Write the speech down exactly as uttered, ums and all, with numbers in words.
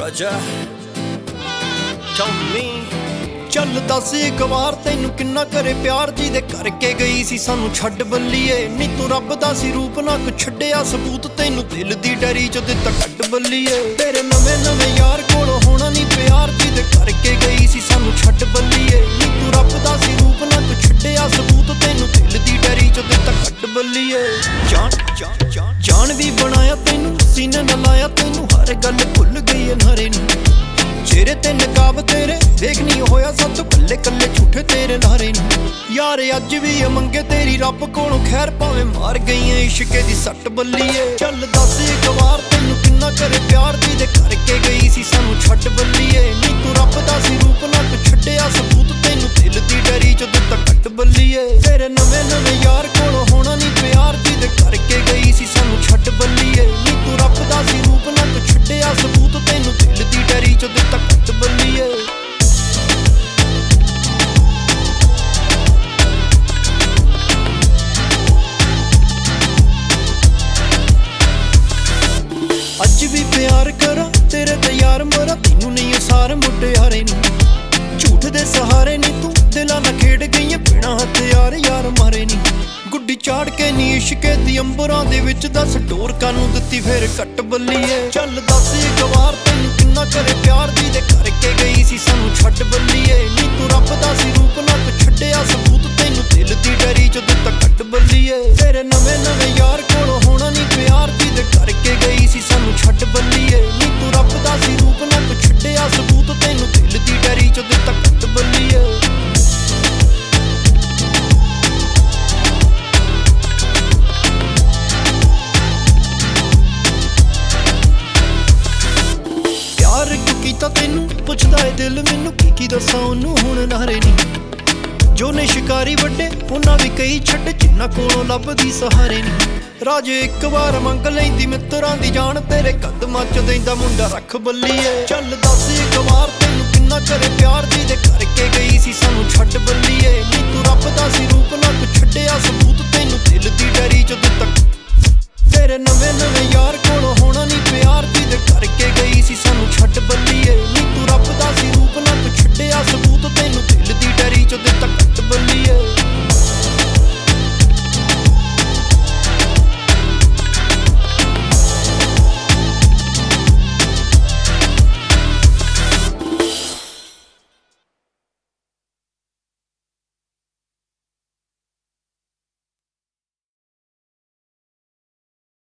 Raja, tell me ਚੱਲ ਦੱਸ ਇੱਕ ਵਾਰ ਤੈਨੂੰ ਕਿੰਨਾ ਕਰੇ ਪਿਆਰ ਜੀ ਦੇ ਕਰਕੇ ਗਈ ਸੀ ਸਾਨੂੰ ਛੱਡ ਬੱਲੀਏ ਨੀ ਤੂੰ ਰੱਬ ਦਾ ਸੀ ਰੂਪ ਨਾ ਕੁ ਛੱਡਿਆ ਸਬੂਤ ਤੈਨੂੰ ਦਿਲ ਦੀ ਡੈਰੀ ਚ ਦਿੱਤਾ ਕੱਢ ਬੱਲੀਏ ਤੇਰੇ ਨਵੇਂ ਨਵੇਂ ਯਾਰ ਕੋਲ ਹੋਣਾ ਨਹੀਂ ਪਿਆਰ ਜੀ ਦੇ ਕਰਕੇ ਗਈ ਸੀ ਸਾਨੂੰ ਛੱਡ ਬੱਲੀਏ ਨੀ ਤੂੰ ਰੱਬ ਦਾ ਸੀ ਰੂਪ ਨਾ ਕੁ ਛੱਡਿਆ ਸਬੂਤ ਤੈਨੂੰ ਦਿਲ ਦੀ ਡੈਰੀ ਚ ਦਿੱਤਾ ਕੱਢ ਬੱਲੀਏ ਜਾਨ ਜਾਨ ਜਾਨ ਜਾਨ ਵੀ ਬਣਾਇਆ ਤੈਨੂੰ ਸੀਨੇ ਨਾਲ ਲਾਇਆ ਤੈਨੂੰ ਹਰ ਗੱਲ ਭੁੱਲ ਗਈ ਅਨਹਰੇ ਨੂੰ ਚਿਹਰੇ ਤੇ ਨਕਾਬ ਤੇਰੇ ਵੇਖ ਨਹੀਂ ਹੋਇਆ ਸੱਤ ਕੱਲੇ ਕੱਲੇ ਝੂਠੇ ਤੇਰੇ ਨਾਰੇ ਨੂੰ ਯਾਰ ਅੱਜ ਵੀ ਮੰਗੇ ਤੇਰੀ ਰੱਬ ਕੋਲੋਂ ਖੈਰ ਭਾਵੇਂ ਮਾਰ ਗਈਆਂ ਇਸ਼ਕੇ ਦੀ ਸੱਟ ਬੱਲੀਏ ਚੱਲ ਦੱਸ ਇੱਕ ਵਾਰ ਤੈਨੂੰ ਕਿੰਨਾ ਕਰੇ ਪਿਆਰ ਦੀ ਦੇ ਕਰਕੇ ਗਈ ਸੀ ਸਾਨੂੰ ਛੱਡ ਬੱਲੀਏ ਨੀ ਤੂੰ ਰੱਬ ਦਾ ਸੀ ਰੂਪ ਨਾ ਕੁ ਛੱਡਿਆ ਸਬੂਤ ਤੈਨੂੰ ਦਿਲ ਦੀ ਡੈਰੀ ਚ ਦਿੱਤਾ ਕੱਢ ਬੱਲੀਏ ਤੇਰੇ ਨਵੇਂ ਨਵੇਂ ਯਾਰ ਕੋਲੋਂ ਹੋਣਾ ਨਹੀਂ ਪਿਆਰ ਦੀ ਦੇ ਕਰਕੇ ਗਈ ਸੀ ਸਾਨੂੰ ਛੱਡ ਬੱਲੀਏ ਨੀ ਤੂੰ ਰੱਬ ਦਾ ਸੀ ਰੂਪ ਨਾ ਕੁ ਛੱਡਿਆ ਸਬੂਤ ਤੈਨੂੰ ਦਿਲ ਦੀ ਡੈਰੀ ਚ ਦਿੱਤਾ ਕੱਢ ਬੱਲੀਏ ਅੱਜ ਵੀ ਪਿਆਰ ਕਰਾਂ ਤੇਰੇ ਤੇ ਯਾਰ ਮਰਾਂ ਤੈਨੂੰ ਨਹੀਂ ਸਾਰ ਮੁਟਿਆਰੇ ਨੂੰ ਝੂਠ ਦੇ ਸਹਾਰੇ ਨਹੀਂ ਤੂੰ ਦਿਲਾਂ ਨਾਲ ਖੇਡ ਗਈਆਂ ਬਿਨਾਂ ਹਥਿਆਰ ਯਾਰ ਮਾਰੇ ਨਹੀਂ ਗੁੱਡੀ ਚਾੜ ਕੇ ਨੀ ਇਸ਼ਕੇ ਦੀ ਅੰਬਰਾਂ ਦੇ ਵਿੱਚ ਦੱਸ ਡੋਰ ਕਾਨੂੰ ਦਿੱਤੀ ਫੇਰ ਕੱਟ ਬੱਲੀਏ ਚੱਲ ਦੱਸ ਇੱਕ ਵਾਰ ਤੈਨੂੰ ਕਿੰਨਾ ਕਰੇ ਪਿਆਰ ਦੀ ਦੇ ਕਰਕੇ ਗਈ ਸੀ ਸਾਨੂੰ ਛੱਡ ਬੱਲੀਏ ਨੀ ਤੂੰ ਰੱਬ ਦਾ ਸੀ ਰੂਪ ਨਾ ਕੁ ਛੱਡਿਆ ਸਬੂਤ ਤੈਨੂੰ ਦਿਲ ਦੀ ਡੈਰੀ ਚ ਦਿੱਤਾ ਕੱਟ ਬੱਲੀਏ ਤੇਰੇ ਨਵੇਂ ਨਵੇਂ ਯਾਰ ਕੋਲੋਂ ਹੋਣਾ ਨਹੀਂ ਪਿਆਰ ਦੀ ਦੇ ਕਰਕੇ ਗਈ ਸੀ ਸਾਨੂੰ ਛੱਡ ਬੱਲੀਏ ਨੀ ਤੂੰ ਰੱਬ ਦਾ ਸੀ ਰੂਪ ਨਾ ਕੁ ਛੱਡਿਆ ਸਬੂਤ ਤੈਨੂੰ ਦਿਲ ਦੀ ਡੈਰੀ ਚ ਦਿੱਤਾ ਕੱਟ ਬੱਲੀਏ ਕੀਤਾ ਤੈਨੂੰ ਪੁੱਛਦਾ ਏ ਦਿਲ ਮੈਨੂੰ ਕੀ ਕੀ ਦੱਸਾਂ ਉਹਨੂੰ ਹੁਣ ਨਾਰੇ ਨਹੀਂ ਜੋ ਨੇ ਸ਼ਿਕਾਰੀ ਵੱਡੇ ਉਹਨਾਂ ਵੀ ਕਈ ਛੱਡ ਜਿੰਨਾ ਕੋਲੋਂ ਲੱਭਦੀ ਸਹਾਰੇ ਨਹੀਂ ਰਾਜੇ ਇੱਕ ਵਾਰ ਮੰਗ ਲੈਂਦੀ ਮਿੱਤਰਾਂ ਦੀ ਜਾਨ ਤੇਰੇ ਕਦਮਾਂ ਚ ਦੇਂਦਾ ਮੁੰਡਾ ਰੱਖ ਬੱਲੀਏ ਚੱਲ ਦੱਸ ਇੱਕ ਵਾਰ ਤੈਨੂੰ ਕਿੰਨਾ ਕਰੇ ਪਿਆਰ